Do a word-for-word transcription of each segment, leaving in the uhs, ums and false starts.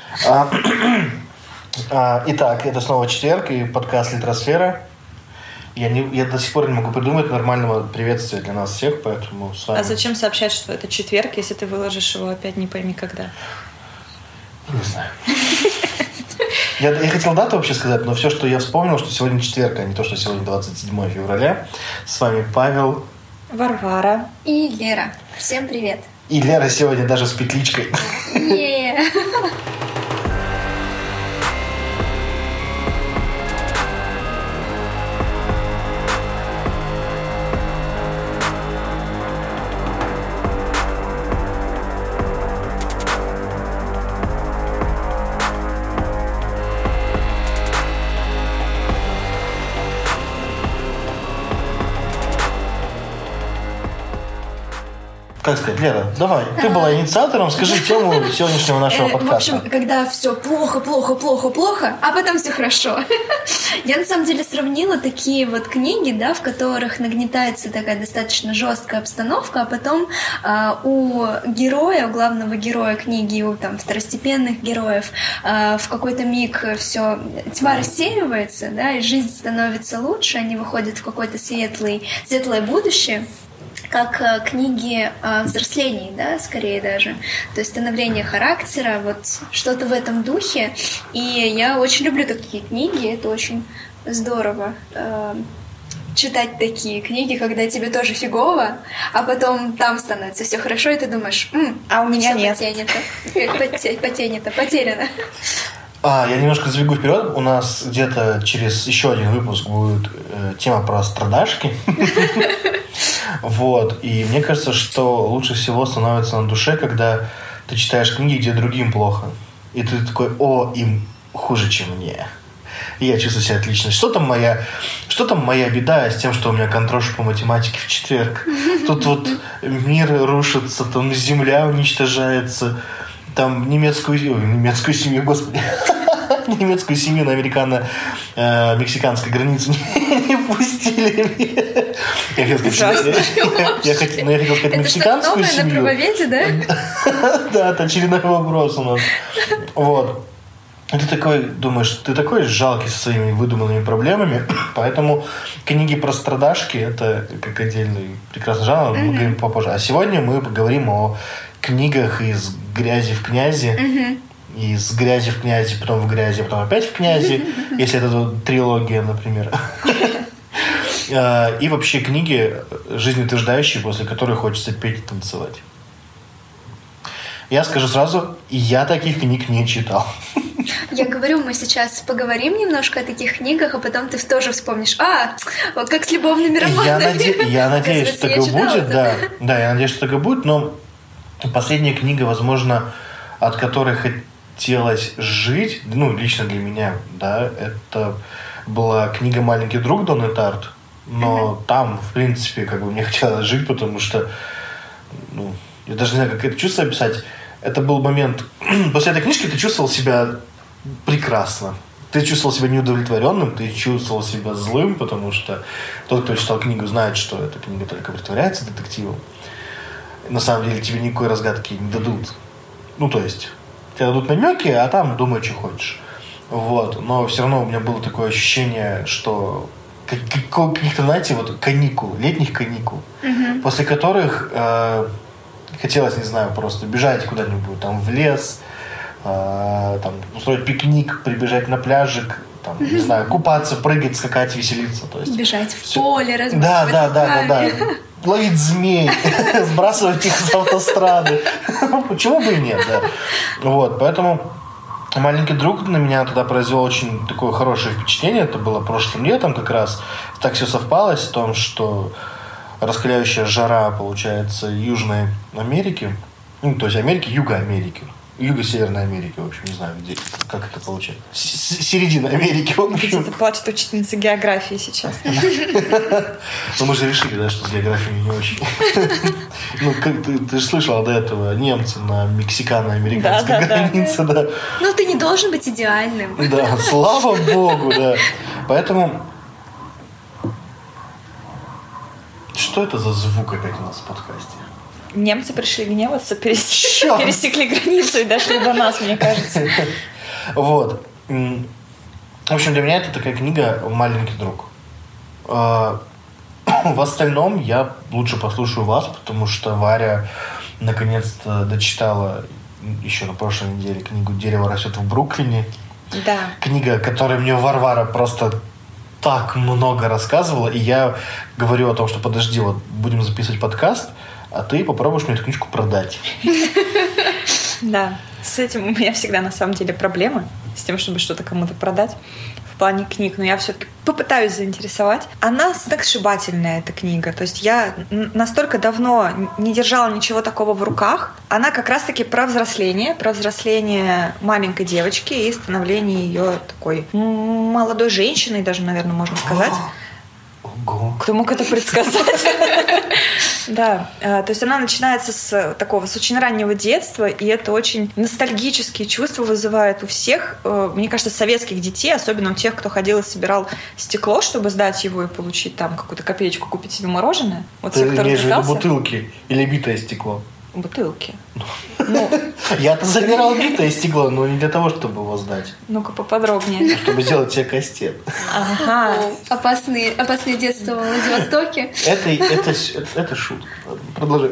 А, а, итак, это снова четверг и подкаст «Литросфера». Я, не, я до сих пор не могу придумать нормального приветствия для нас всех, поэтому с вами... А зачем сообщать, что это четверг, если ты выложишь его опять не пойми когда? Не знаю. Я, я хотел дату вообще сказать, но все, что я вспомнил, что сегодня четверг, а не то, что сегодня двадцать седьмое февраля. С вами Павел, Варвара и Лера. Всем привет. И Лера сегодня даже с петличкой. Yeah. Как сказать, Лера, давай, ты была инициатором, скажи тему сегодняшнего нашего подкаста. В общем, когда все плохо, плохо, плохо, плохо, а потом все хорошо. Я на самом деле сравнила такие вот книги, да, в которых нагнетается такая достаточно жесткая обстановка, а потом э, у героя, у главного героя книги, у там второстепенных героев э, в какой-то миг все тьма рассеивается, да, и жизнь становится лучше, они выходят в какое-то светлый, светлое будущее. Как э, книги о взрослении, да, скорее даже. То есть становление характера, вот что-то в этом духе. И я очень люблю такие книги, это очень здорово. Э, читать такие книги, когда тебе тоже фигово, а потом там становится все хорошо, и ты думаешь, М, а у меня нет. Потенето, потенето, потеряно. А, я немножко забегу вперед. У нас где-то через еще один выпуск будет э, тема про страдашки. Вот. И мне кажется, что лучше всего становится на душе, когда ты читаешь книги, где другим плохо. И ты такой, о, им хуже, чем мне. И я чувствую себя отлично. Что там моя, что там моя беда с тем, что у меня контрош по математике в четверг? Тут вот мир рушится, там земля уничтожается. Там немецкую, ой, немецкую семью, господи, немецкую семью на американо-мексиканской границе не пустили. Я хотел сказать мексиканскую семью. Это что-то новое на правоведе, да? Да, это очередной вопрос у нас. Вот. И ты такой думаешь, ты такой жалкий со своими выдуманными проблемами, поэтому книги про страдашки – это как отдельный прекрасный жанр, мы говорим попозже. А сегодня мы поговорим о книгах из грязи в князи, mm-hmm. из грязи в князи, потом в грязи, потом опять в князи, если это трилогия, например. И вообще книги жизнеутверждающие, после которых хочется петь и танцевать. Я скажу сразу, я таких книг не читал. Я говорю, мы сейчас поговорим немножко о таких книгах, а потом ты тоже вспомнишь, а, вот как с любовными романами. Я, наде... я надеюсь, что так и будет, да. Да, я надеюсь, что так и будет, но последняя книга, возможно, от которой хотелось жить, ну, лично для меня, да, это была книга «Маленький друг» Донны Тарт, но mm-hmm. там, в принципе, как бы мне хотелось жить, потому что, ну, я даже не знаю, как это чувство описать. Это был момент... После этой книжки ты чувствовал себя прекрасно. Ты чувствовал себя неудовлетворенным, ты чувствовал себя злым, потому что тот, кто читал книгу, знает, что эта книга только притворяется детективом. На самом деле тебе никакой разгадки не дадут. Ну, то есть, тебе дадут намеки, а там думай, что хочешь. Вот. Но все равно у меня было такое ощущение, что каких-то, знаете, вот каникул, летних каникул, mm-hmm. после которых э, хотелось, не знаю, просто бежать куда-нибудь там в лес, э, там, устроить пикник, прибежать на пляжик, там, mm-hmm. не знаю, купаться, прыгать, скакать, веселиться. То есть, бежать в все. поле, разбрасывать да, да, да, да, руками. да. Ловить змей, сбрасывать их с автострады. Почему бы и нет, да. Вот, поэтому «Маленький друг» на меня тогда произвел очень такое хорошее впечатление. Это было прошлым летом как раз. Так все совпало с том, что раскаляющая жара, получается, Южной Америки, ну, то есть Америки, Юга Америки, Юго-Северной Америки, в общем, не знаю, где, как это получается. С- середина Америки, в общем. Где-то плачет учительница географии сейчас. Ну, мы же решили, да, что с географией не очень. Ну, как ты, ты же слышала до этого, немцы на мексикано-американской границе, да. Ну, ты не должен быть идеальным. Да, слава богу, да. Поэтому... Что это за звук опять у нас в подкасте? Немцы пришли гневаться, пересекли, пересекли границу и дошли до нас, мне кажется. Вот. В общем, для меня это такая книга «Маленький друг». В остальном я лучше послушаю вас, потому что Варя наконец-то дочитала еще на прошлой неделе книгу «Дерево растет в Бруклине». Да. Книга, которую мне Варвара просто так много рассказывала, и я говорю о том, что подожди, вот будем записывать подкаст, а ты попробуешь мне эту книжку продать. Да, с этим у меня всегда на самом деле проблемы, с тем, чтобы что-то кому-то продать в плане книг, но я все-таки попытаюсь заинтересовать. Она сногсшибательная, эта книга. То есть я настолько давно не держала ничего такого в руках. Она как раз-таки про взросление, про взросление маленькой девочки и становление ее такой молодой женщиной, даже, наверное, можно сказать. Ого. Кто мог это предсказать? Да, то есть она начинается с такого, с очень раннего детства, и это очень ностальгические чувства вызывает у всех, мне кажется, советских детей, особенно у тех, кто ходил и собирал стекло, чтобы сдать его и получить там какую-то копеечку, купить себе мороженое. Вот ты те, кто имеешь в виду развлекался. бутылки или битое стекло? Бутылки. Ну, я-то забирал битое стекло, но не для того, чтобы его сдать. Ну-ка поподробнее. Чтобы сделать себе кастет. Ага. Опасные, опасные детства в Владивостоке. Это, это, это шутка. Продолжай.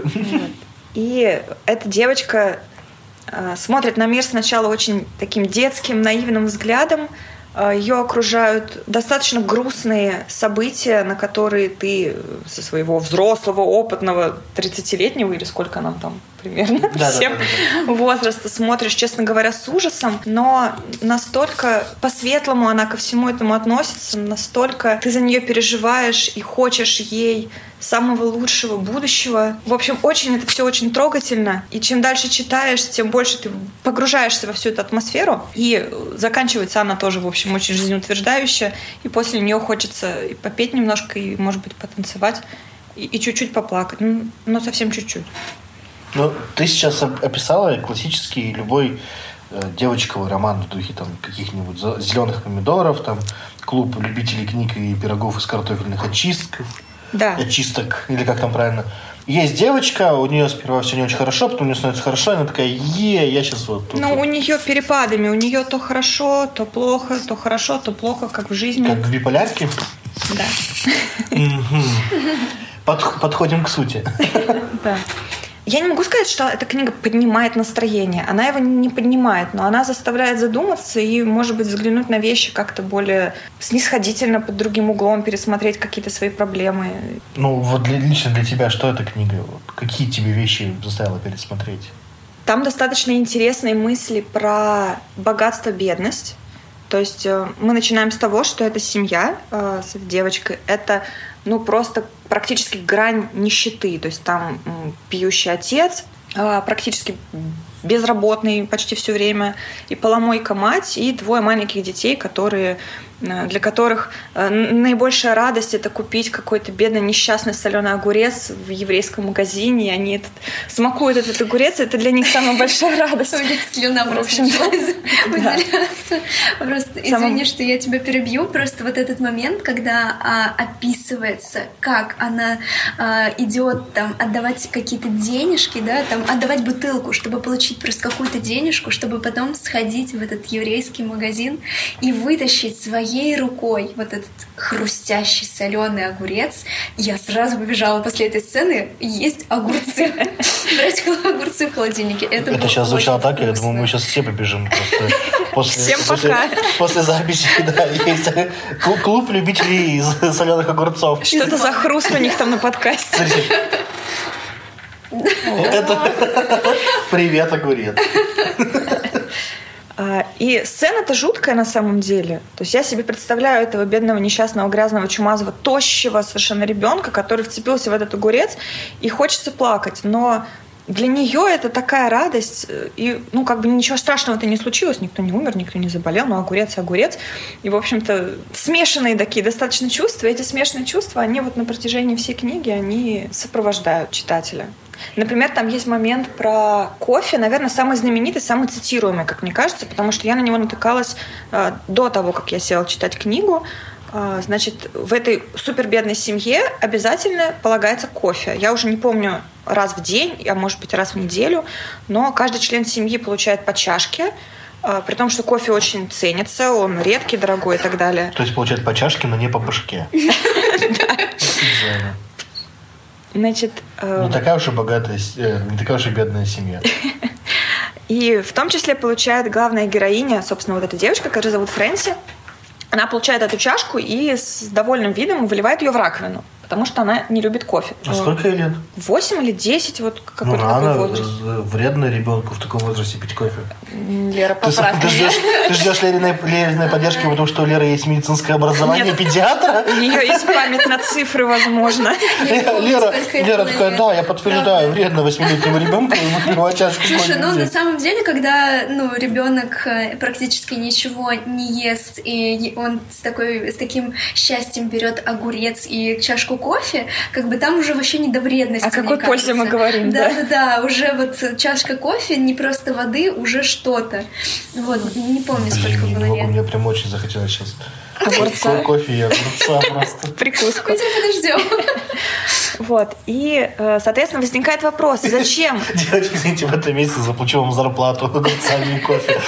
И эта девочка э, смотрит на мир сначала очень таким детским, наивным взглядом. Ее окружают достаточно грустные события, на которые ты со своего взрослого, опытного, тридцатилетнего или сколько нам там примерно, да, всем да, да, да. возраста смотришь, честно говоря, с ужасом, но настолько по-светлому она ко всему этому относится, настолько ты за нее переживаешь и хочешь ей самого лучшего будущего. В общем, очень это все очень трогательно. И чем дальше читаешь, тем больше ты погружаешься во всю эту атмосферу. И заканчивается она тоже, в общем, очень жизнеутверждающая. И после нее хочется и попеть немножко, и, может быть, потанцевать, и, и чуть-чуть поплакать. Ну, но совсем чуть-чуть. Ну, ты сейчас описала классический любой э, девочковый роман в духе там каких-нибудь зеленых помидоров, там клуб любителей книг и пирогов из картофельных очистков. Да. Очисток, или как там правильно. Есть девочка, у нее сперва все не очень хорошо, потом у нее становится хорошо, и она такая, е, я сейчас вот тут. Ну, вот. у нее перепадами, у нее то хорошо, то плохо, то хорошо, то плохо, как в жизни. Как в биполярке? Да. Подходим к сути. Да. Я не могу сказать, что эта книга поднимает настроение. Она его не поднимает, но она заставляет задуматься и, может быть, взглянуть на вещи как-то более снисходительно, под другим углом, пересмотреть какие-то свои проблемы. Ну, вот для, лично для тебя, что эта книга? Какие тебе вещи заставила пересмотреть? Там достаточно интересные мысли про богатство, бедность. То есть мы начинаем с того, что эта семья э, с этой девочкой, это ну, просто практически грань нищеты. То есть там м, пьющий отец, э, практически безработный почти все время, и поломойка мать, и двое маленьких детей, которые, для которых наибольшая радость — это купить какой-то бедный несчастный соленый огурец в еврейском магазине, и они этот, смакуют этот огурец, и это для них самая большая радость. У них слюна просто выделяется. Просто извини, что я тебя перебью, просто вот этот момент, когда описывается, как она идет там отдавать какие-то денежки, да, там отдавать бутылку, чтобы получить просто какую-то денежку, чтобы потом сходить в этот еврейский магазин и вытащить своей рукой вот этот хрустящий соленый огурец. Я сразу побежала после этой сцены есть огурцы. Брать огурцы в холодильнике. Это, Это сейчас звучало так, я думаю, мы сейчас все побежим. После, Всем после, пока. После записи, да, есть клуб любителей соленых огурцов. Что это за хруст у них там на подкасте? Это привет, огурец. И сцена-то жуткая на самом деле. То есть я себе представляю этого бедного, несчастного, грязного, чумазого, тощего совершенно ребенка, который вцепился в этот огурец, и хочется плакать. Но для нее это такая радость, и, ну, как бы ничего страшного-то не случилось, никто не умер, никто не заболел, но огурец и огурец. И, в общем-то, смешанные такие достаточно чувства. Эти смешанные чувства, они вот на протяжении всей книги, они сопровождают читателя. Например, там есть момент про кофе, наверное, самый знаменитый, самый цитируемый, как мне кажется, потому что я на него натыкалась э, до того, как я села читать книгу. Значит, в этой супербедной семье обязательно полагается кофе. Я уже не помню, раз в день, а может быть раз в неделю, но каждый член семьи получает по чашке, при том, что кофе очень ценится, он редкий, дорогой и так далее. То есть получает по чашке, но не по башке. Значит, не такая уж и богатая, не такая уж и бедная семья. И в том числе получает главная героиня, собственно, вот эта девочка, которую зовут Фрэнси. Она получает эту чашку и с довольным видом выливает ее в раковину, потому что она не любит кофе. А сколько ей лет? Восемь или десять, вот какой-то ну, такой она возраст. Вредно ребенку в таком возрасте пить кофе. Лера, поправь. Ты, ты ждешь, ты ждешь Лериной, Лериной поддержки, потому что у Леры есть медицинское образование Нет. педиатра? У нее есть память на цифры, возможно. Лера, Лера такая, да, я подтверждаю, вредно восьмилетнему ребенку выпивать чашку. Слушай, ну на самом деле, когда ну, ребенок практически ничего не ест, и он с, такой, с таким счастьем берет огурец и чашку кофе, как бы там уже вообще не до вредности. О какой пользе мы говорим, да? Да, да, да, уже вот чашка кофе, не просто воды, уже что-то. Вот, не помню, сколько Блин, было не могу, лет. мне прям очень захотелось сейчас огурца. Кофе и огурца просто. Прикуску. Мы тебя подождем. Вот. И, соответственно, возникает вопрос, зачем? Девочки, извините, в этом месяце заплачу вам зарплату огурцами и кофе.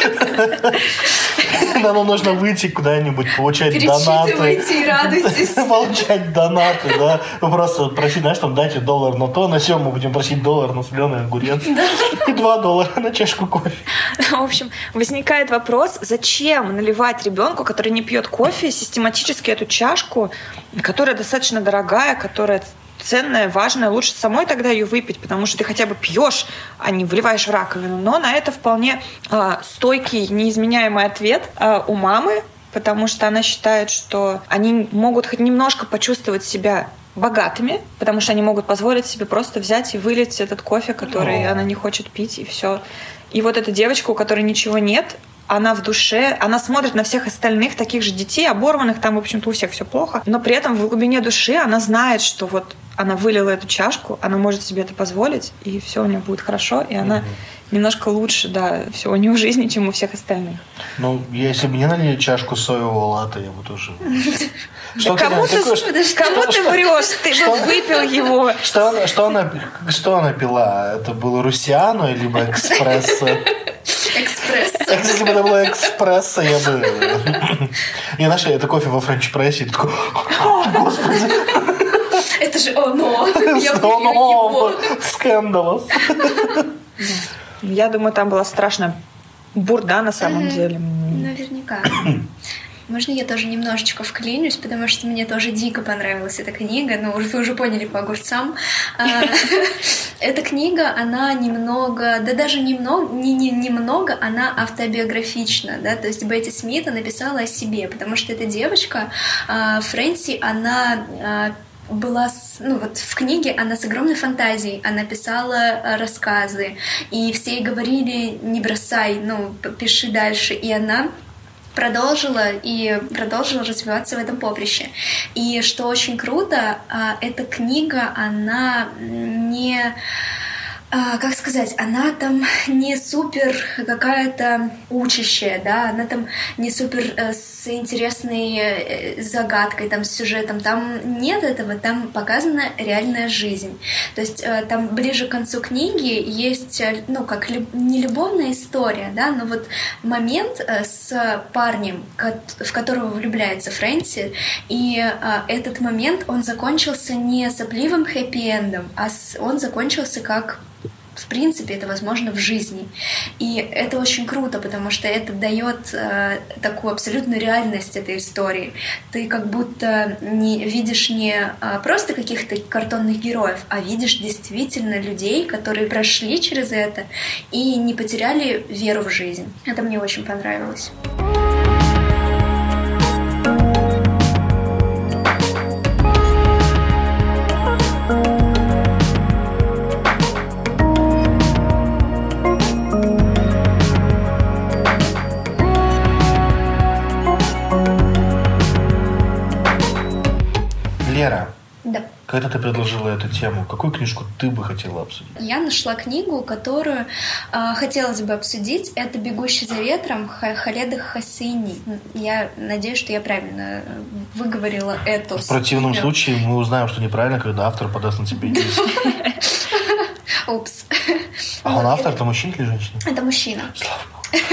Нам нужно выйти куда-нибудь, получать донаты. Перечитывайте и радуйтесь. Получать донаты, да. Ну, просто просить, знаешь, там, дайте доллар на то, на сём мы будем просить доллар на соленый огурец. И два доллара на чашку кофе. В общем, возникает вопрос, зачем наливать ребенку, который не пьет кофе, систематически эту чашку, которая достаточно дорогая, которая ценная, важная, лучше самой тогда ее выпить, потому что ты хотя бы пьешь, а не вливаешь в раковину. Но на это вполне э, стойкий, неизменяемый ответ э, у мамы, потому что она считает, что они могут хоть немножко почувствовать себя богатыми, потому что они могут позволить себе просто взять и вылить этот кофе, который О. она не хочет пить, и все. И вот эта девочка, у которой ничего нет, она в душе, она смотрит на всех остальных таких же детей, оборванных, там, в общем-то, у всех все плохо, но при этом в глубине души она знает, что вот она вылила эту чашку, она может себе это позволить, и все у нее будет хорошо, и она mm-hmm. немножко лучше, да, все у нее в жизни, чем у всех остальных. Ну, если бы мне налили чашку соевого латте, я бы тоже... Что кому ты врешь? Ты бы выпил его. Что она пила? Это был Руссиано либо экспрессо? Экспрессо. Если бы это было экспрессо, я бы... Не, знаешь, это кофе во френч-прессе, и такой, господи. Это же оно. Я выпью его. Скандалос. Я думаю, там была страшная бурда на самом деле. Наверняка. Можно я тоже немножечко вклинюсь, потому что мне тоже дико понравилась эта книга, но вы уже поняли по огурцам. Эта книга, она немного, да даже немного, не, не, немного, она автобиографична, да, то есть Бетти Смит написала о себе, потому что эта девочка, Фрэнси, она... была, ну вот в книге она с огромной фантазией, она писала рассказы, и все ей говорили, не бросай, ну, пиши дальше, и она продолжила и продолжила развиваться в этом поприще. И что очень круто, эта книга, она не... как сказать, она там не супер какая-то учащая, да, она там не супер э, с интересной э, загадкой, там, с сюжетом, там нет этого, там показана реальная жизнь. То есть э, там ближе к концу книги есть, ну, как люб... не любовная история, да, но вот момент э, с парнем, в которого влюбляется Фрэнси, и э, этот момент, он закончился не сопливым хэппи-эндом, а с... он закончился как в принципе, это возможно в жизни. И это очень круто, потому что это дает э, такую абсолютную реальность этой истории. Ты как будто не видишь не э, просто каких-то картонных героев, а видишь действительно людей, которые прошли через это и не потеряли веру в жизнь. Это мне очень понравилось. Лера, да. Когда ты предложила эту тему, какую книжку ты бы хотела обсудить? Я нашла книгу, которую э, хотелось бы обсудить. Это «Бегущий за ветром» Халеда Хосейни. Я надеюсь, что я правильно выговорила эту. В противном имя. случае мы узнаем, что неправильно, когда автор подаст на тебе иск. Упс. А он автор, это мужчина или женщина? Это мужчина. Слава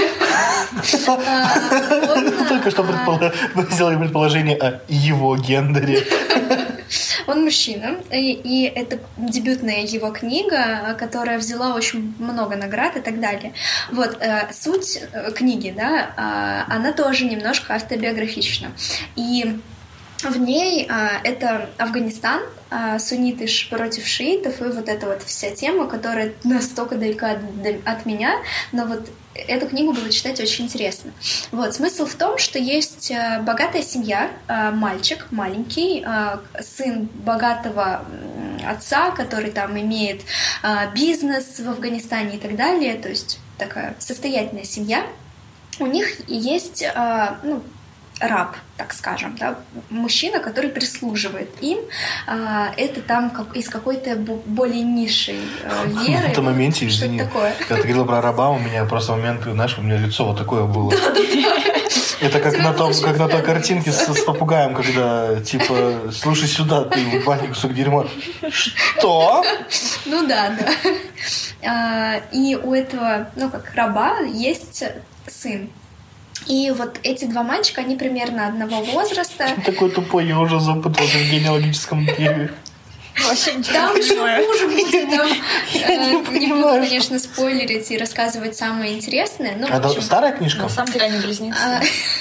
Богу. Только что сделали предположение о его гендере. Он мужчина, и, и это дебютная его книга, которая взяла очень много наград и так далее. Вот, э, суть книги, да, э, она тоже немножко автобиографична. И в ней э, это Афганистан, э, сунниты против шиитов, и вот эта вот вся тема, которая настолько далека от, от меня, но вот эту книгу было читать очень интересно. Вот, смысл в том, что есть богатая семья, мальчик маленький, сын богатого отца, который там имеет бизнес в Афганистане и так далее, то есть такая состоятельная семья. У них есть, ну, раб, так скажем, да, мужчина, который прислуживает им. Это там как, из какой-то более низшей веры. В этом моменте, извини, такое. когда ты говорила про раба, у меня просто момент, знаешь, у меня лицо вот такое было. Это как на, том, как на той картинке с, с попугаем, когда, типа, слушай сюда, ты в баню кусок дерьма. Что? Ну да, да. И у этого, ну как, раба есть сын. И вот эти два мальчика, они примерно одного возраста. Такой тупой, я уже запутался в генеалогическом дереве. Вообще ничего там не же понимаю. хуже будет. Там, Я э, не не понимаю, буду, что- конечно, спойлерить и рассказывать самое интересное. Но, в Это общем, старая книжка? На самом деле они близнецы. а,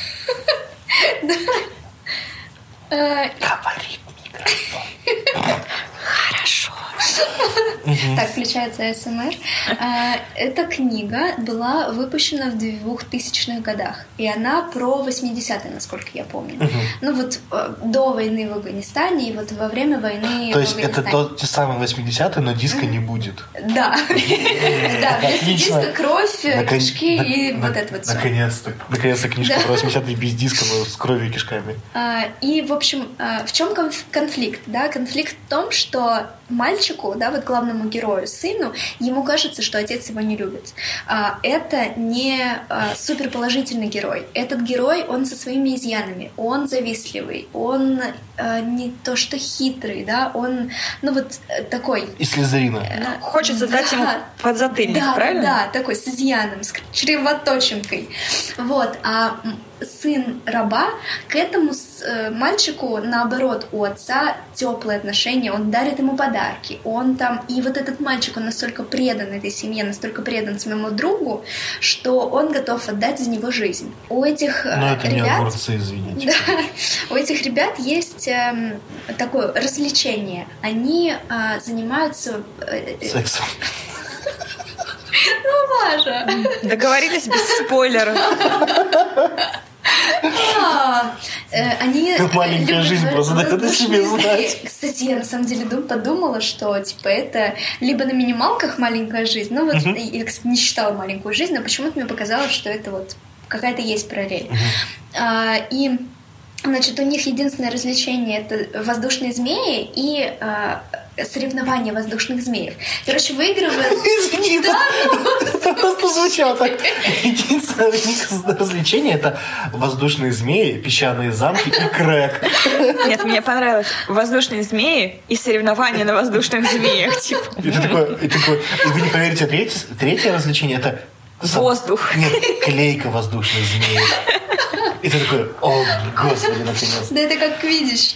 э, Говорит микрофон. Хорошо. Так, включается эс эм эр. А, Эта книга была выпущена в двухтысячных годах. И она про восьмидесятые, насколько я помню. Ну вот э, до войны в Афганистане и вот во время войны То в есть это Афганистане. то, те самые восьмидесятые, но диска не будет. Да. Да, вместо Отлично. диска кровь, Након- кишки на- и на- вот это вот все. Наконец-то. Наконец-то книжка Да. про восьмидесятые без диска, но с кровью и кишками. А, И, в общем, а, в чем конфликт? Да? Конфликт в том, что мальчику, да, вот главному герою, сыну, ему кажется, что отец его не любит. А, Это не а, суперположительный герой. Этот герой, он со своими изъянами. Он завистливый, он а, не то что хитрый, да, он, ну вот э, такой... И Слизерина. э, Хочется дать ему да. подзатыльник, Да, правильно? да, такой с изъяном, с чревоточинкой. Вот, а м, сын раба к этому с- э, мальчику, наоборот, у отца теплые отношения, он дарит ему подарки, он там, и вот этот мальчик, он настолько предан этой семье, настолько предан своему другу, что он готов отдать за него жизнь. У этих э, Но это не ребят... огурцы, извините. Да. У этих ребят есть эм, такое развлечение. Они а, занимаются... э, э, Сексом. Ну, Маша! Договорились без спойлеров. А, э, Они... э, Маленькая любят жизнь просто дает о себе воздушные знать. змеи. Кстати, я на самом деле дум- подумала, что типа это либо на минималках маленькая жизнь, ну вот я, кстати, не считала маленькую жизнь, но почему-то мне показалось, что это вот какая-то есть параллель. А, И значит, у них единственное развлечение — это воздушные змеи и а, соревнования воздушных змеев. Короче, выигрывает... Извини, это просто звучало так. Единственное развлечение — это воздушные змеи, песчаные замки и крэк. Нет, мне понравилось. Воздушные змеи и соревнования на воздушных змеях. Типа. И ты такой, и такой, и вы не поверите, третье, третье развлечение — это... Воздух. Нет, клейка воздушных змей. И ты такой, о, господи, наконец. Да это как видишь.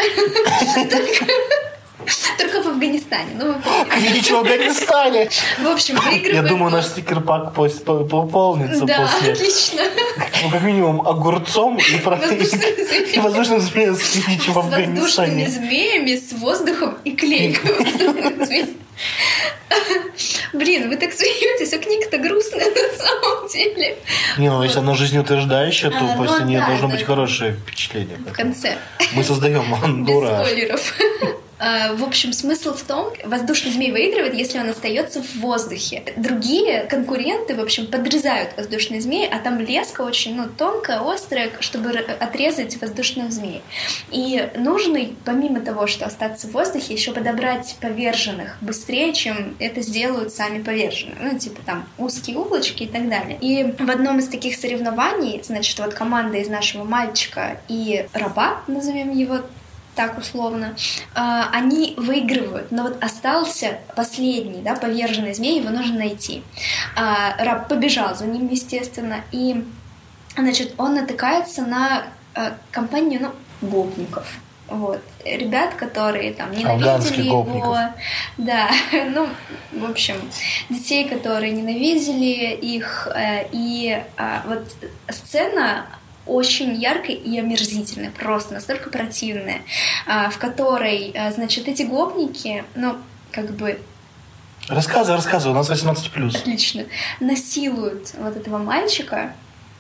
Только в Афганистане. Ну, вы поняли. Видите в Афганистане. В общем, выигрывает... Я думаю, наш стикер-пак пос- по- пополнится Да, после... отлично. Ну, как минимум, огурцом и, про- Воздушными змеями. и воздушным змеем с Видичи в С воздушными Афганистане. змеями, с воздухом и клейкой воздушных змей. Блин, вы так смеетесь, а книга-то грустная на самом деле. Не, ну если она жизнеутверждающая, то А, ну после нее да, должно да. быть хорошее впечатление. В конце. Мы создаем Без антураж. спойлеров. В общем, смысл в том, воздушный змей выигрывает, если он остается в воздухе. Другие конкуренты, в общем, подрезают воздушный змей, а там леска очень, ну, тонкая, острая, чтобы отрезать воздушных змей. И нужно, помимо того, что остаться в воздухе, еще подобрать поверженных быстрее, чем это сделают сами поверженные. Ну, типа там узкие улочки и так далее. И в одном из таких соревнований, значит, вот команда из нашего мальчика и раба, назовем его так условно, они выигрывают, но вот остался последний, да, поверженный змей, его нужно найти. Раб побежал за ним, естественно, и, значит, он натыкается на компанию, ну, гопников. Вот. Ребят, которые там ненавидели его. Да, ну, в общем, детей, которые ненавидели их. И вот сцена очень яркая и омерзительная, просто настолько противная, в которой, значит, эти гопники, ну, как бы... Рассказывай, рассказывай, у нас восемнадцать плюс. Отлично. Насилуют вот этого мальчика,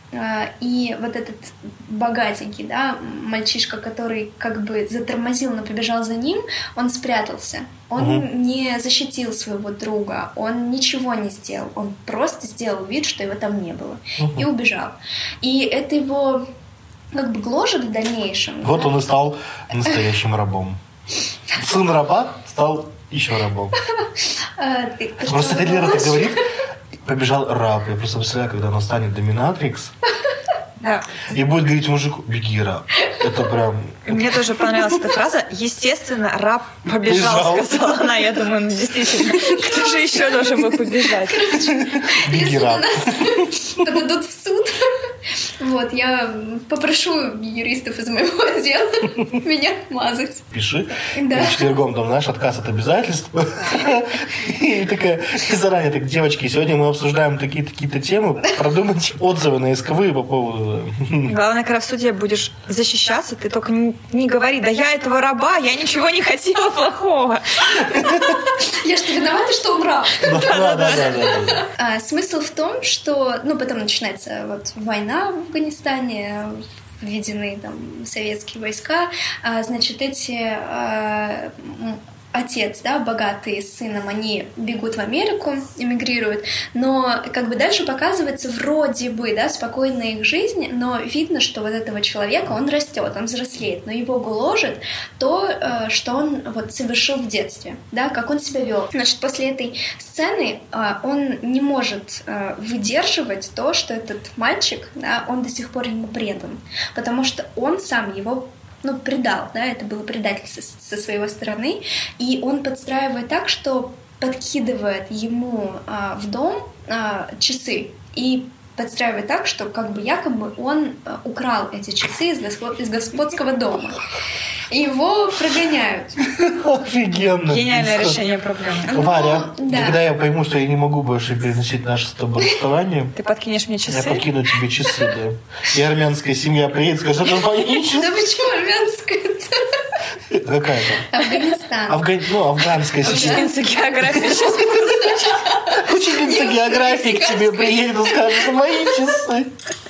и вот этот богатенький, да, мальчишка, который как бы затормозил, но побежал за ним, он спрятался. Он угу. не защитил своего друга, он ничего не сделал. Он просто сделал вид, что его там не было. Угу. И убежал. И это его как бы гложет в дальнейшем. Вот да? Он и стал настоящим рабом. Сын раба стал еще рабом. Просто это Лера так говорит. Побежал раб. Я просто представляю, когда он станет доминатрикс, да. И будет говорить мужику: беги, раб. Это прям... Мне тоже понравилась эта фраза. Естественно, раб побежал, побежал. Сказала она. Я думаю, ну действительно, кто же еще должен был побежать? Короче, беги, раб. Подадут в суд. Вот, я попрошу юристов из моего отдела меня мазать. Пиши. Да. Четвергом там, знаешь, отказ от обязательств. И такая, заранее так, девочки, сегодня мы обсуждаем такие-то темы, продумайте отзывы на исковые по поводу... Главное, когда в суде будешь защищаться, ты только не, не говори: да я этого раба, я ничего не хотела плохого. Я что, виновата, что он раб? Да, да, да. А, смысл в том, что, ну, потом начинается вот война в Афганистане, введены там советские войска, а, значит, эти а, отец, да, богатый с сыном, они бегут в Америку, эмигрируют, но как бы дальше показывается вроде бы, да, спокойная их жизнь, но видно, что вот этого человека, он растет, он взрослеет, но его гложет то, что он вот совершил в детстве, да, как он себя вел. Значит, после этой сцены он не может выдерживать то, что этот мальчик, да, он до сих пор ему предан, потому что он сам его ну, предал, да, это было предательство со своего стороны, и он подстраивает так, что подкидывает ему а, в дом а, часы и подстраивает так, что как бы якобы он а, украл эти часы из, господ, из господского дома. И его прогоняют. Офигенно. Гениальное решение проблемы. Варя, да. Когда я пойму, что я не могу больше переносить наше с тобой расставание, ты подкинешь мне часы? Я подкину тебе часы, да. И армянская семья приедет, скажет: это мои часы. Да почему армянская-то? Какая-то? Афганистан. Афган... Ну, афганская семья. Учительница географии сейчас. Учительница географии к тебе приедет и скажет: это мои часы.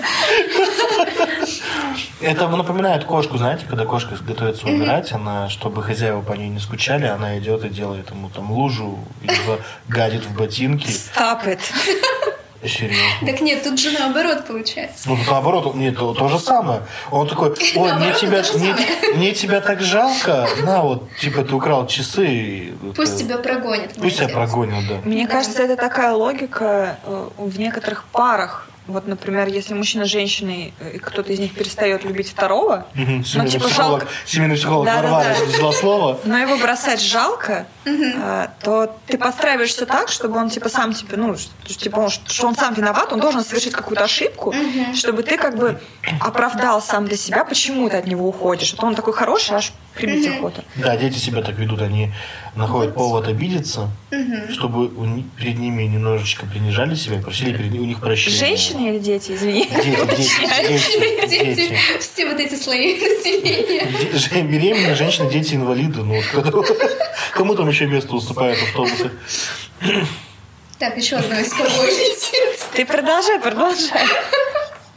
Это напоминает кошку, знаете, когда кошка готовится умирать, она, чтобы хозяева по ней не скучали, она идет и делает ему там лужу, его гадит в ботинки. Stop it. Серьезно. Так нет, тут же наоборот получается. Ну, наоборот, нет, то, то же самое. Он такой: ой, мне тебя, мне, мне тебя так жалко. На, вот, типа, ты украл часы. Пусть это... тебя прогонят. Пусть тебя прогонят, да. Мне да. кажется, это такая логика в некоторых парах. Вот, например, если мужчина с женщиной, и кто-то из них перестает любить второго, угу. ну, семейный, типа, психолог, жалко... семейный психолог да, Варвара да, да. взяла слово. Но его бросать жалко, угу. а, то ты подстраиваешь все так, чтобы он типа сам тебе, ну, что, типа, он, что он сам виноват, он должен совершить какую-то ошибку, угу. чтобы ты как бы оправдал сам для себя, почему ты от него уходишь. А то он такой хороший, аж прибить угу. охота. Да, дети себя так ведут, они находят повод обидеться, угу. чтобы у них, перед ними немножечко принижали себя, просили перед, у них прощения. Женщины или дети, извини? Дети, дети, дети, дети. Все вот эти слои населения. Беременные женщины, дети, инвалиды. Ну, кому там еще место уступает в автобусе? Так, еще одно из тобой летит. Ты продолжай, продолжай.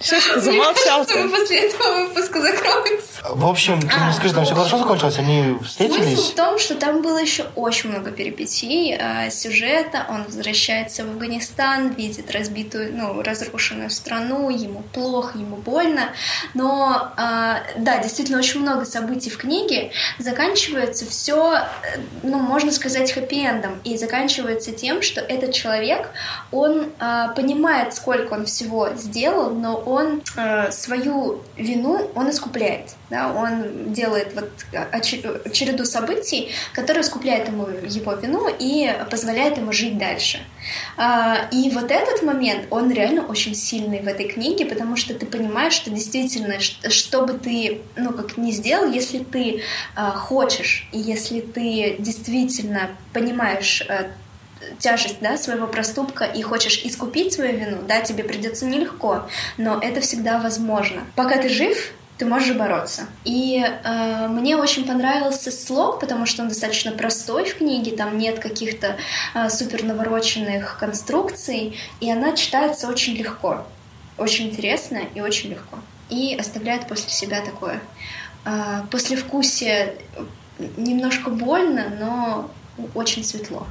Шишка замолчал. Мы после этого выпуска закроемся. В общем, ты мне скажи, там все хорошо закончилось? Они встретились? Смысл в том, что там было еще очень много перипетий э, сюжета. Он возвращается в Афганистан, видит разбитую, ну, разрушенную страну, ему плохо, ему больно. Но, э, да, действительно, очень много событий в книге. Заканчивается все, ну, можно сказать, хэппи-эндом. И заканчивается тем, что этот человек, он э, понимает, сколько он всего сделал, но он э, свою вину, он искупляет. Да? Он делает вот череду событий, которые искупляют ему его вину и позволяет ему жить дальше. Э, и вот этот момент, он реально очень сильный в этой книге, потому что ты понимаешь, что действительно, что бы ты, ну, как ни сделал, если ты э, хочешь, и если ты действительно понимаешь э, тяжесть, да, своего проступка и хочешь искупить свою вину, да, тебе придется нелегко, но это всегда возможно. Пока ты жив, ты можешь бороться. И э, мне очень понравился слог, потому что он достаточно простой в книге, там нет каких-то э, супер навороченных конструкций, и она читается очень легко, очень интересно и очень легко. И оставляет после себя такое э, послевкусие, немножко больно, но очень светло.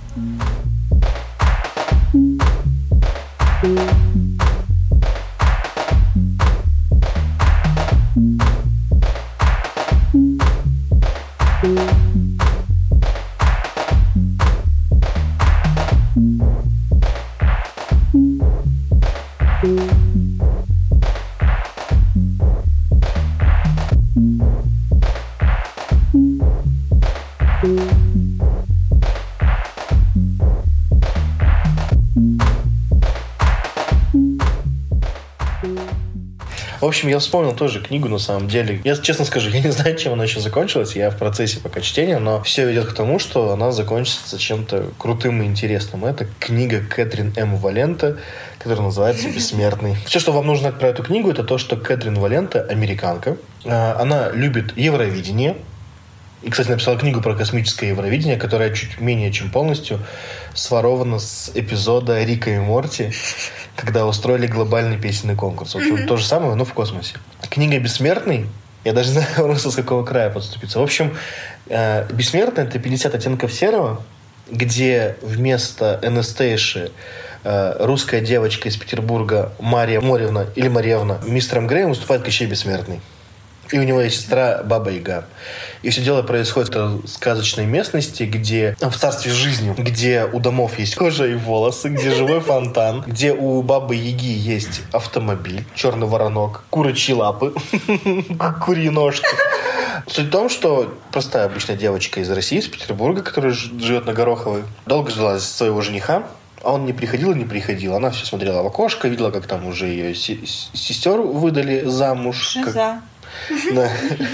В общем, я вспомнил тоже книгу, на самом деле. Я честно скажу, я не знаю, чем она еще закончилась. Я в процессе пока чтения, но все ведет к тому, что она закончится чем-то крутым и интересным. Это книга Кэтрин М. Валенте, которая называется «Бессмертный». Все, что вам нужно про эту книгу, это то, что Кэтрин Валенте американка. Она любит Евровидение. И, кстати, написала книгу про космическое Евровидение, которая чуть менее чем полностью сворована с эпизода Рика и Морти, когда устроили глобальный песенный конкурс. В общем, mm-hmm. то же самое, но в космосе. Книга «Бессмертный», я даже не знаю просто с какого края подступиться. В общем, «Бессмертный» — это пятьдесят оттенков серого, где вместо Энестейши русская девочка из Петербурга Мария Моревна или Марьевна мистером Греем выступает Кощей Бессмертный. И у него есть сестра Баба-Яга. И все дело происходит в сказочной местности, где в царстве жизни, где у домов есть кожа и волосы, где живой фонтан, где у Бабы-Яги есть автомобиль, черный воронок, курочьи лапы, курьи ножки. Суть в том, что простая обычная девочка из России, из Петербурга, которая живет на Гороховой, долго ждала своего жениха, а он не приходил и не приходил. Она все смотрела в окошко, видела, как там уже ее сестер выдали замуж. Шиза. Да.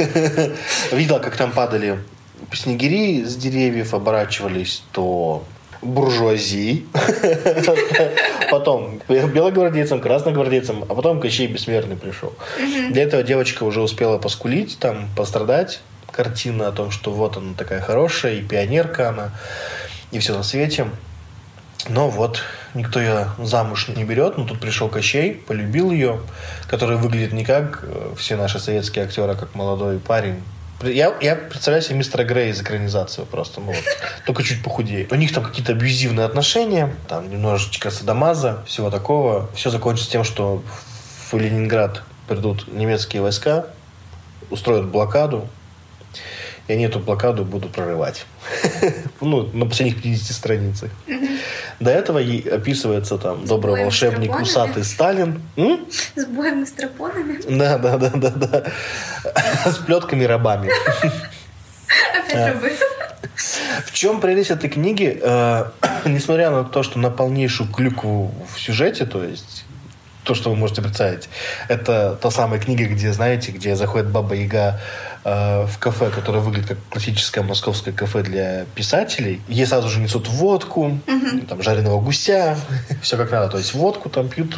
Видела, как там падали снегири с деревьев, оборачивались то буржуазией, потом белогвардейцам, красногвардейцам, а потом Кощей Бессмертный пришел. Для этого девочка уже успела поскулить, там, пострадать. Картина о том, что вот она такая хорошая, и пионерка она, и все на свете. Но вот никто ее замуж не берет. Но тут пришел Кощей, полюбил ее, который выглядит не как все наши советские актеры, а как молодой парень. Я, я представляю себе мистера Грея из экранизации просто, ну вот, только чуть похудее. У них там какие-то абьюзивные отношения, там немножечко садомаза, всего такого. Все закончится тем, что в Ленинград придут немецкие войска, устроят блокаду, и они эту блокаду будут прорывать. Ну, на последних пятидесяти страницах. До этого ей описывается там добрый волшебник усатый Сталин. С боем и стропонами. Да, да, да, да, да. С плетками рабами. Опять рабы. В чем прелесть этой книги? Несмотря на то, что на полнейшую клюкву в сюжете, то есть то, что вы можете представить, это та самая книга, где, знаете, где заходит Баба-Яга э, в кафе, которое выглядит как классическое московское кафе для писателей. Ей сразу же несут водку, mm-hmm. там, жареного гуся, все как надо. То есть водку там пьют,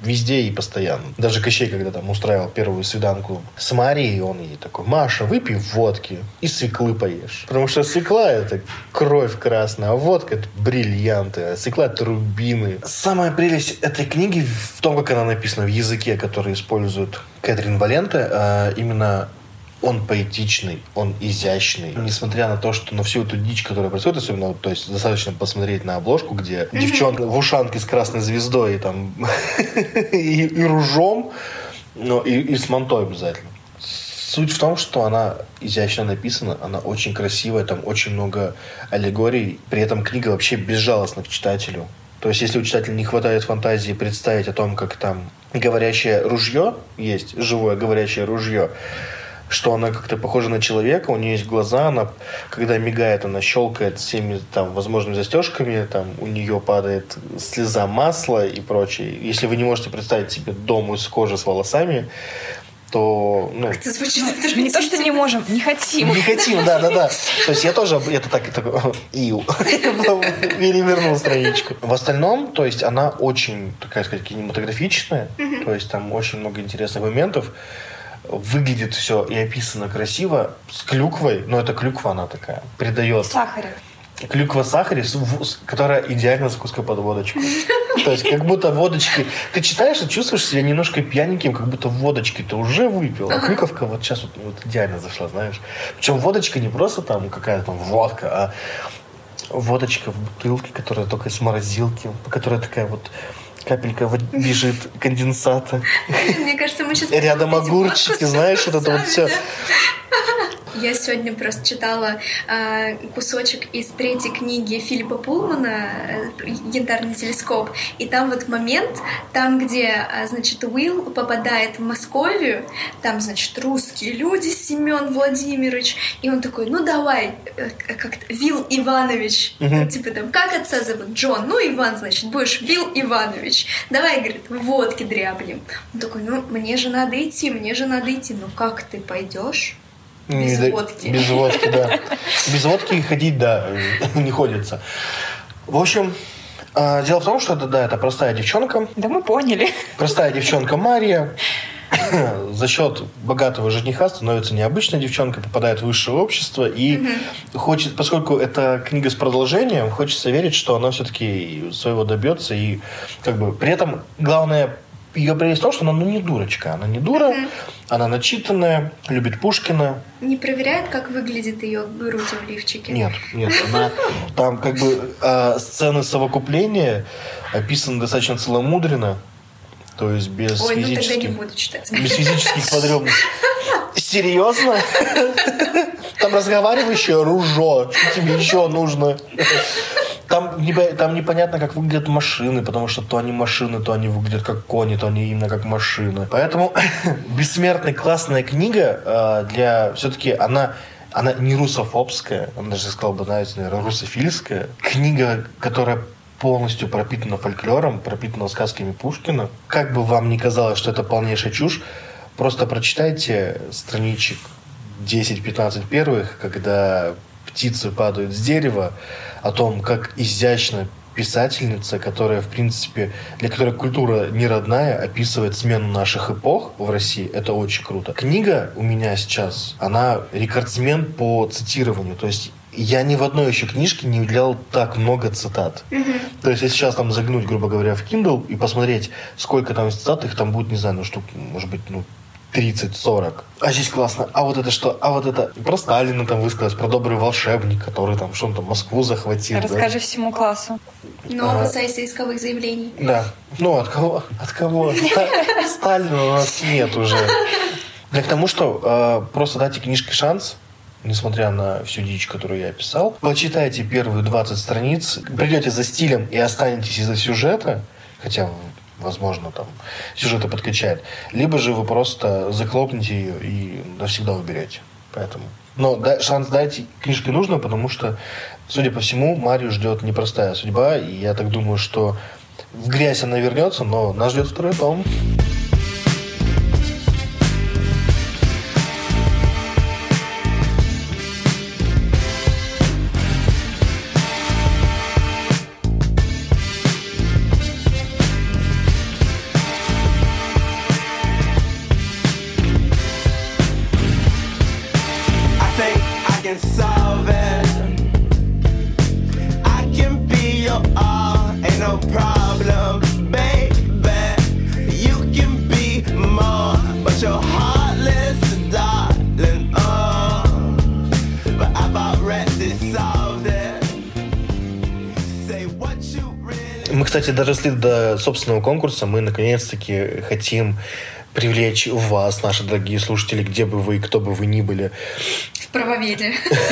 везде и постоянно. Даже Кощей, когда там устраивал первую свиданку с Марией, он ей такой: Маша, выпей водки и свеклы поешь. Потому что свекла — это кровь красная, а водка — это бриллианты, а свекла — это рубины. Самая прелесть этой книги в том, как она написана, в языке, который использует Кэтрин Валенте, а именно он поэтичный, он изящный. Несмотря на то, что на всю эту дичь, которая происходит, особенно, то есть достаточно посмотреть на обложку, где mm-hmm. девчонка в ушанке с красной звездой и, там, и, и ружом, но и, и с мантой обязательно. Суть в том, что она изящно написана, она очень красивая, там очень много аллегорий. При этом книга вообще безжалостна к читателю. То есть, если у читателя не хватает фантазии представить о том, как там говорящее ружье есть, живое говорящее ружье, что она как-то похожа на человека, у нее есть глаза, она, когда мигает, она щелкает всеми там возможными застежками, там у нее падает слеза масла и прочее. Если вы не можете представить себе дом из кожи с волосами, то... Ну, это звучит ну, не то, что не можем, не хотим. Не хотим, да-да-да. То есть я тоже это так, так ию, перевернул страничку. В остальном, то есть она очень, такая сказать, кинематографичная, то есть там очень много интересных моментов. Выглядит все и описано красиво, с клюквой, но эта клюква, она такая, придает... Сахаря. Клюква сахаре, которая идеально закуска под водочку. То есть как будто водочки... Ты читаешь и чувствуешь себя немножко пьяненьким, как будто водочки ты уже выпил. А клюковка вот сейчас вот, вот идеально зашла, знаешь. Причем водочка не просто там какая-то там водка, а водочка в бутылке, которая только из морозилки, которая такая вот... Капелька бежит конденсата. Мне кажется, мы сейчас... Рядом огурчики, знаешь, вот это вот все. Я сегодня просто читала э, кусочек из третьей книги Филиппа Пулмана «Янтарный телескоп». И там вот момент, там, где, значит, Уилл попадает в Московию, там, значит, русские люди, Семен Владимирович, и он такой: ну давай, как-то, Вилл Иванович, uh-huh. типа там, как отца зовут? Джон. Ну, Иван, значит, будешь Вилл Иванович. Давай, говорит, водки дряблем. Он такой: ну, мне же надо идти, мне же надо идти. Ну, как ты пойдешь? Без не, водки. Без водки, да. Без водки ходить, да, не ходится. В общем, дело в том, что это, да, это простая девчонка. Да мы поняли. Простая девчонка Мария за счет богатого жениха становится необычной девчонкой, попадает в высшее общество и mm-hmm. хочет, поскольку это книга с продолжением, хочется верить, что она все-таки своего добьется. И как бы при этом главное ее прелесть в том, что она ну, не дурочка. Она не дура, mm-hmm. она начитанная, любит Пушкина. Не проверяет, как выглядит ее грудь в лифчике? Нет, нет. Она, там как бы э, сцены совокупления описаны достаточно целомудренно. То есть без Ой, физических... ну тогда не буду читать. Без физических подробностей. Серьезно? Там разговаривающее ружо. Что тебе еще нужно? Там, там непонятно, как выглядят машины, потому что то они машины, то они выглядят как кони, то они именно как машины. Поэтому «Бессмертная» классная книга э, для... Все-таки она, она не русофобская, она даже сказал бы, знаете, наверное, русофильская. Книга, которая полностью пропитана фольклором, пропитана сказками Пушкина. Как бы вам ни казалось, что это полнейшая чушь, просто прочитайте страничек десять-пятнадцать первых, когда птицы падают с дерева, о том, как изящно писательница, которая, в принципе, для которой культура не родная, описывает смену наших эпох в России. Это очень круто. Книга у меня сейчас, она рекордсмен по цитированию. То есть я ни в одной еще книжке не уделял так много цитат. Mm-hmm. То есть, если сейчас там загнуть, грубо говоря, в Kindle и посмотреть, сколько там цитат, их там будет, не знаю, ну, штук, может быть, ну, тридцать-сорок. А здесь классно. А вот это что? А вот это про Сталина там высказалось, про добрый волшебник, который там что-то Москву захватил. Расскажи да? всему классу. Но а, касайся исковых заявлений. Да. Ну, от кого? От кого? Сталина у нас нет уже. Я к тому, что просто дайте книжке шанс, несмотря на всю дичь, которую я описал. Почитайте первые двадцать страниц, придете за стилем и останетесь из-за сюжета, хотя, возможно, там сюжета подкачает. Либо же вы просто захлопнете ее и навсегда уберете. Поэтому. Но да, шанс дайте книжке нужно, потому что, судя по всему, Марию ждет непростая судьба. И я так думаю, что в грязь она вернется, но нас ждет второй том. can solve it. I can be your all, ain't no problem, baby. You can be more, but you're heartless, darling. Oh, but I've already solved it. Say what you really. Мы, кстати, доросли до собственного конкурса. Мы, наконец-таки, хотим привлечь вас, наши дорогие слушатели, где бы вы, кто бы вы ни были. В правоведе.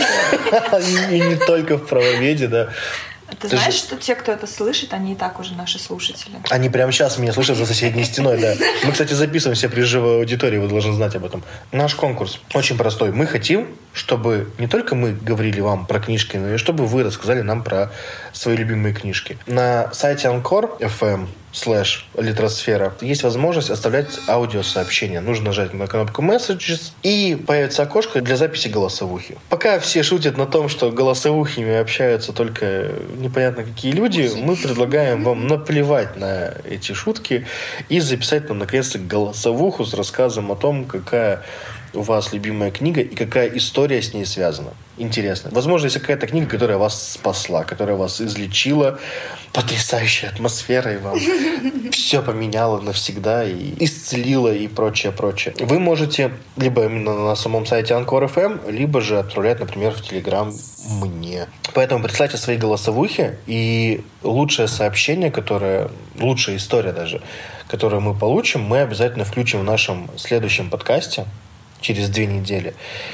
И не только в правоведе, да. Ты знаешь, что те, кто это слышит, они и так уже наши слушатели. Они прямо сейчас меня слышат за соседней стеной, да. Мы, кстати, записываемся при живой аудитории, вы должны знать об этом. Наш конкурс очень простой. Мы хотим, чтобы не только мы говорили вам про книжки, но и чтобы вы рассказали нам про свои любимые книжки. На сайте Анкор точка эф эм слэш литросфера есть возможность оставлять аудиосообщения. Нужно нажать на кнопку Messages, и появится окошко для записи голосовухи. Пока все шутят на том, что голосовухами общаются только непонятно какие люди, мы предлагаем вам наплевать на эти шутки и записать нам наконец-то голосовуху с рассказом о том, какая у вас любимая книга и какая история с ней связана. Интересно. Возможно, есть какая-то книга, которая вас спасла, которая вас излечила, потрясающая атмосфера, и вам все поменяла навсегда, и исцелила, и прочее, прочее. Вы можете либо именно на самом сайте Анкор точка эф эм, либо же отправлять, например, в Телеграм мне. Поэтому присылайте свои голосовухи, и лучшее сообщение, которое, лучшая история даже, которую мы получим, мы обязательно включим в нашем следующем подкасте через две недели.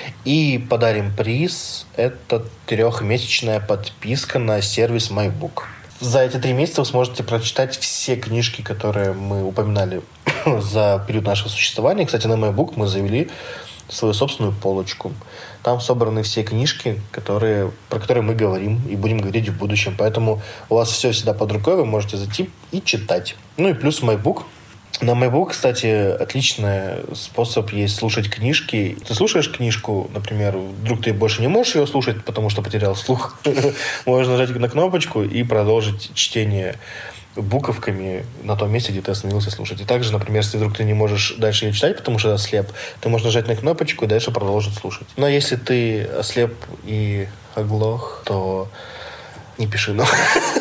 И подарим приз. Это трехмесячная подписка на сервис MyBook. За эти три месяца вы сможете прочитать все книжки, которые мы упоминали за период нашего существования. Кстати, на MyBook мы завели свою собственную полочку. Там собраны все книжки, которые, про которые мы говорим и будем говорить в будущем. Поэтому у вас все всегда под рукой, вы можете зайти и читать. Ну и плюс MyBook. На MyBook, кстати, отличный способ есть слушать книжки. Ты слушаешь книжку, например, вдруг ты больше не можешь ее слушать, потому что потерял слух. Можно нажать на кнопочку и продолжить чтение буковками на том месте, где ты остановился слушать. И также, например, если вдруг ты не можешь дальше ее читать, потому что ослеп, ты можешь нажать на кнопочку и дальше продолжить слушать. Но если ты ослеп и оглох, то не пиши, но...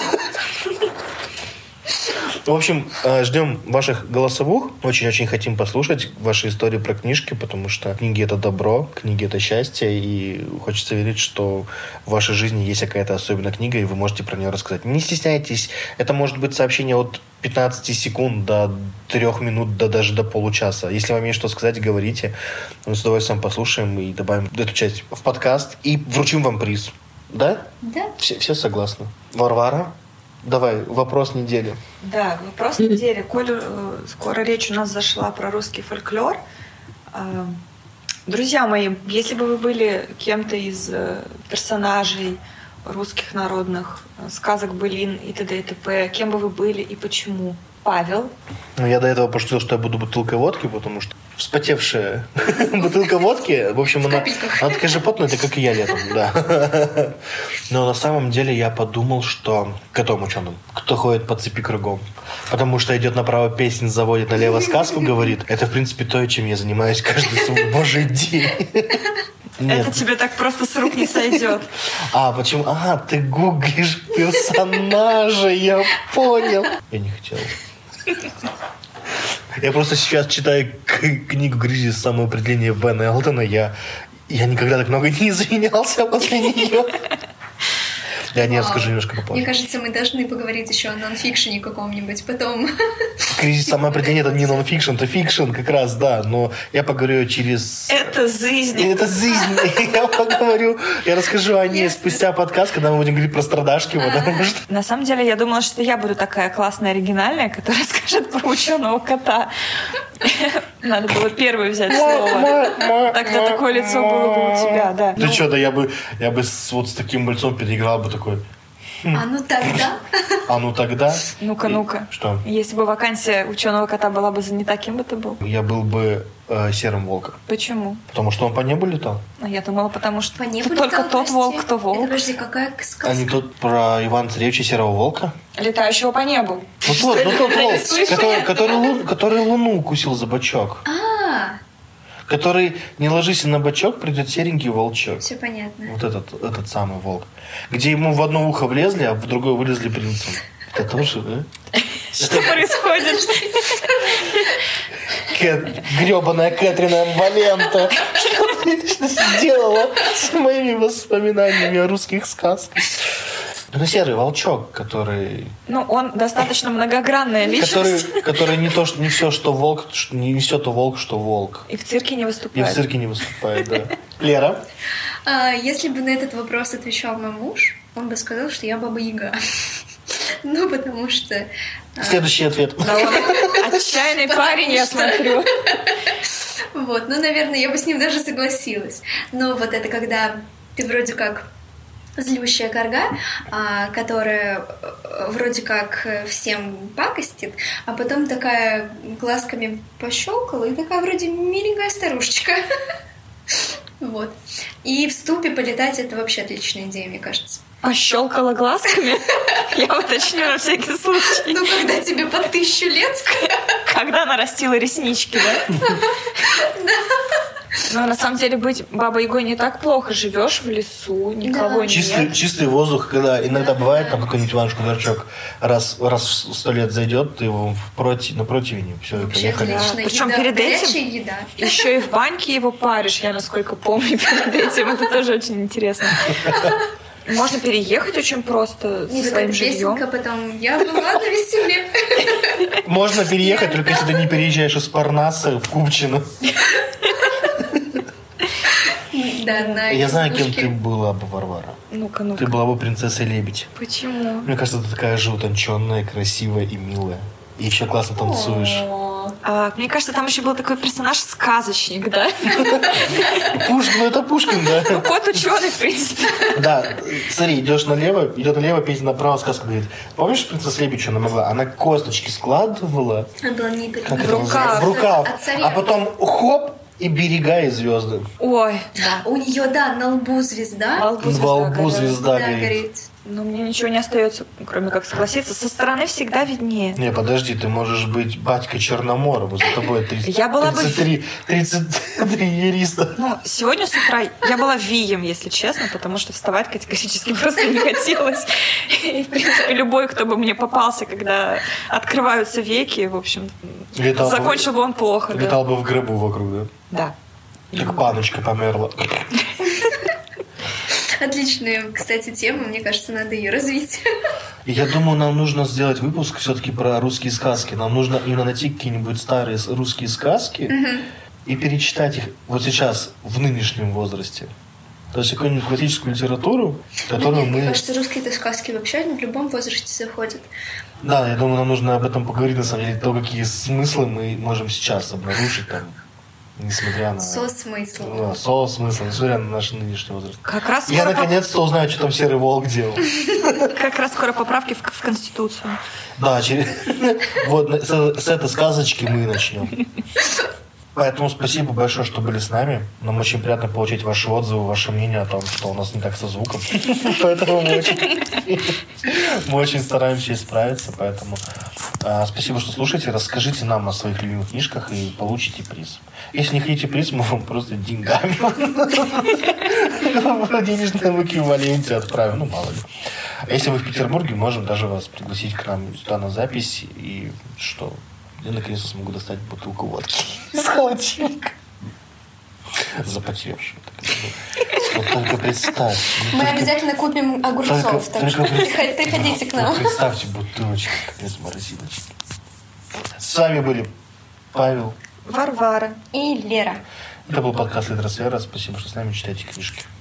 В общем, ждем ваших голосовух. Очень-очень хотим послушать ваши истории про книжки, потому что книги — это добро, книги — это счастье, и хочется верить, что в вашей жизни есть какая-то особенная книга, и вы можете про нее рассказать. Не стесняйтесь. Это может быть сообщение от пятнадцати секунд до трех минут, до даже до получаса. Если вам есть что сказать, говорите. Мы с удовольствием послушаем и добавим эту часть в подкаст и вручим вам приз. Да? Да. Все, все согласны. Варвара? Давай, вопрос недели. Да, вопрос недели. Коль э, скоро речь у нас зашла про русский фольклор. Э, друзья мои, если бы вы были кем-то из э, персонажей русских народных э, сказок, былин и т.д. и т.п., кем бы вы были и почему? Павел. Ну, я до этого пошутил, что я буду бутылкой водки, потому что вспотевшая бутылка водки, в общем, она, она такая же потная, это как и я летом, да. Но на самом деле я подумал, что котом ученым, кто ходит по цепи кругом, потому что идет направо песнь, заводит налево сказку, говорит. Это, в принципе, то, чем я занимаюсь каждый свой божий день. Нет. Это тебе так просто с рук не сойдет. А, почему? А, ты гуглишь персонажа, я понял. Я не хотел. Я просто сейчас читаю к- книгу «Кризис самоопределения» Бена Элтона. Я, я никогда так много не извинялся после нее. Я не расскажу немножко попозже. Мне кажется, мы должны поговорить еще о нонфикшене каком-нибудь потом. «Кризис самоопределения» — это не нонфикшн, это фикшн как раз, да. Но я поговорю через... Это жизнь. Это жизнь. Я поговорю, я расскажу о ней спустя подкаст, когда мы будем говорить про страдашки. Потому что... На самом деле, я думала, что я буду такая классная, оригинальная, которая скажет про ученого кота. Надо было первой взять слово. Тогда такое лицо было бы у тебя, да. Ты что, да я бы, я бы с, вот с таким лицом переиграл бы такой... А ну тогда? А ну тогда... Ну-ка, ну-ка. Что? Если бы вакансия ученого кота была бы занята, кем бы ты был? Я был бы э, серым волком. Почему? Потому что он по небу летал. А я думала, потому что По небу только летал, тот прости. волк, кто Это, волк. подожди, какая сказка? А не тот про Ивана Царевича Серого Волка? Летающего по небу. Ну тот, ну тот волк, Слышали? который, который, лун- который луну укусил за бочок. А, Который не ложись на бочок, придет серенький волчок. Все понятно. Вот этот, этот самый волк. Где ему в одно ухо влезли, а в другое вылезли принцем. Это тоже, да? Что происходит? Кэт, гребаная Кэтрин Амбалента. Что ты сделала с моими воспоминаниями о русских сказках? Ну, серый волчок, который... Ну, он достаточно многогранная личность. Который, который не, то, что, не все, что волк, не, не все то волк, что волк. И в цирке не И выступает. в цирке не выступает, да. Лера? А, если бы на этот вопрос отвечал мой муж, он бы сказал, что я Баба-Яга. Ну, потому что... Следующий ответ. Да, он отчаянный парень, я смотрю. Вот, ну, наверное, я бы с ним даже согласилась. Но вот это когда ты вроде как злющая карга, а, которая вроде как всем пакостит, а потом такая глазками пощелкала и такая вроде миленькая старушечка. Вот. И в ступе полетать — это вообще отличная идея, мне кажется. Пощелкала глазками? Я уточню на всякий случай. Ну, когда тебе по тысячу лет. Когда нарастила реснички, да? Да. Но на самом деле быть Бабой-Ягой не так плохо. Живешь в лесу, никого Да. Чистый, нет. чистый воздух, когда иногда бывает, там какой-нибудь Иван-Шкудорчок раз, раз в сто лет зайдет, ты его в проти, на противне, все, и Вообще поехали. отличная Причем еда. перед этим- Горячая еда. Еще и в баньке его паришь, я насколько помню перед этим. Это тоже очень интересно. Можно переехать очень просто Не со своим такая жильем. песенка, потом я была на веселе. Можно переехать, только если ты не переезжаешь из Парнаса в Купчино. Да, на Я знаю, кем избушке. ты была бы, Варвара. Ну-ка, Ты ну-ка. была бы принцессой Лебедь. Почему? Мне кажется, ты такая же утонченная, красивая и милая. И еще классно танцуешь. О, А, мне кажется, там еще был такой персонаж-сказочник, да? Пушкин, ну это Пушкин, да? Ну, кот ученый, в принципе. Да, смотри, идешь налево, идет налево, Петя направо, сказка говорит. Помнишь, принцесса Лебедь, что она могла? Она косточки складывала. Она была не перед- Как В это рукав. называется? В рукав. От царя. А потом хоп, и берега, и звезды. Ой, да. У нее, да, на лбу звезда. Во лбу звезда Во лбу горела. звезда Да, горит. горит. Но мне ничего не остается, кроме как согласиться. Со стороны всегда виднее. Не, подожди, ты можешь быть батькой Черномора, за тобой тридцать, Я была бы- тридцать три, тридцать три юриста. Ну, сегодня с утра я была вием, если честно, потому что вставать категорически просто не хотелось. И, в принципе, любой, кто бы мне попался, когда открываются веки, в общем, Летал бы- закончил бы он плохо. да. Летал бы в гробу вокруг, да? Да. Как паночка померла. Отличная, кстати, тема. Мне кажется, надо ее развить. И я думаю, нам нужно сделать выпуск все-таки про русские сказки. Нам нужно именно найти какие-нибудь старые с- русские сказки и перечитать их вот сейчас, в нынешнем возрасте. То есть какую-нибудь классическую литературу, которую Мне мы... кажется, русские-то сказки вообще в любом возрасте заходят. Да, я думаю, нам нужно об этом поговорить, на самом деле, то, какие смыслы мы можем сейчас обнаружить, там, несмотря на... Со-смысл. Да, со-смысл, несмотря на наш нынешний возраст. Как раз Я скоро, по- наконец-то узнаю, что там Серый Волк делал. как раз скоро поправки в, в Конституцию. Да, через... вот на- с, с этой сказочки мы и начнем. Поэтому спасибо большое, что были с нами. Нам очень приятно получить ваши отзывы, ваше мнение о том, что у нас не так со звуком. Поэтому мы очень, мы очень стараемся исправиться. Поэтому а, спасибо, что слушаете. Расскажите нам о своих любимых книжках и получите приз. Если не хотите приз, мы вам просто деньгами в денежном эквиваленте отправим. Ну, мало ли. А если вы в Петербурге, можем даже вас пригласить к нам сюда на запись. И что? Я наконец-то смогу достать бутылку водки из холодильника. Запотевшую. Вот только представь. ну, Мы только- обязательно купим огурцов, только- так только что пред- приход- приходите к нам. Вот представьте бутылочку из морозилочки. С вами были Павел. Варвара. И Лера. Это был подкаст «Литросфера». Спасибо, что с нами читаете книжки.